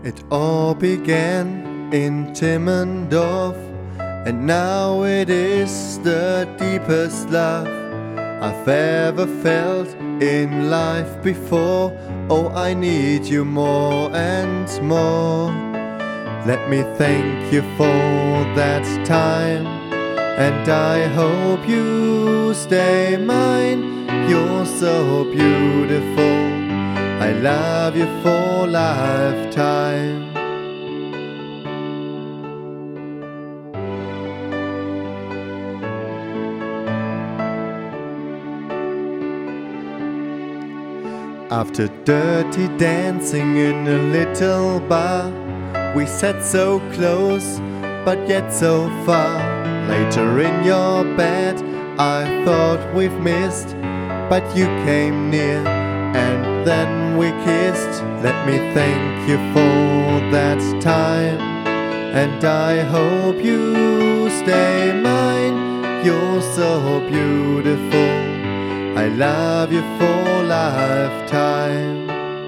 It all began in Timmendorf, and now it is the deepest love I've ever felt in life before. Oh, I need you more and more. Let me thank you for that time, and I hope you stay mine. You're so beautiful, I love you for lifetime. After dirty dancing in a little bar, we sat so close, but yet so far. Later in your bed, I thought we've missed, but you came near, and then we kissed. Let me thank you for that time, and I hope you stay mine. You're so beautiful, I love you for lifetime.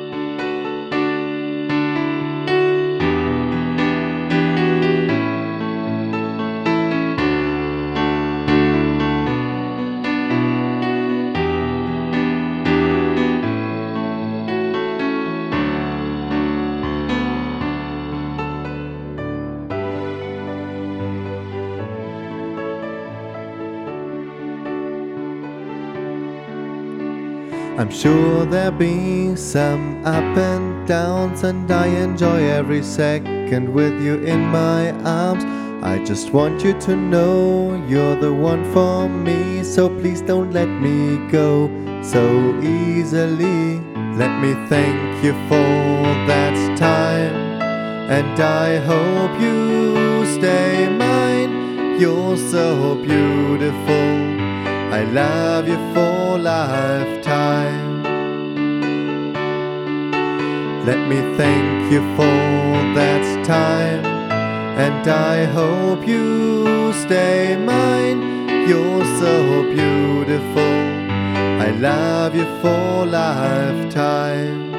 I'm sure there'll be some up and downs, and I enjoy every second with you in my arms. I just want you to know you're the one for me, so please don't let me go so easily. Let me thank you for that time, and I hope you stay mine. You're so beautiful, I love you for lifetime. Let me thank you for that time, and I hope you stay mine. You're so beautiful, I love you for lifetime.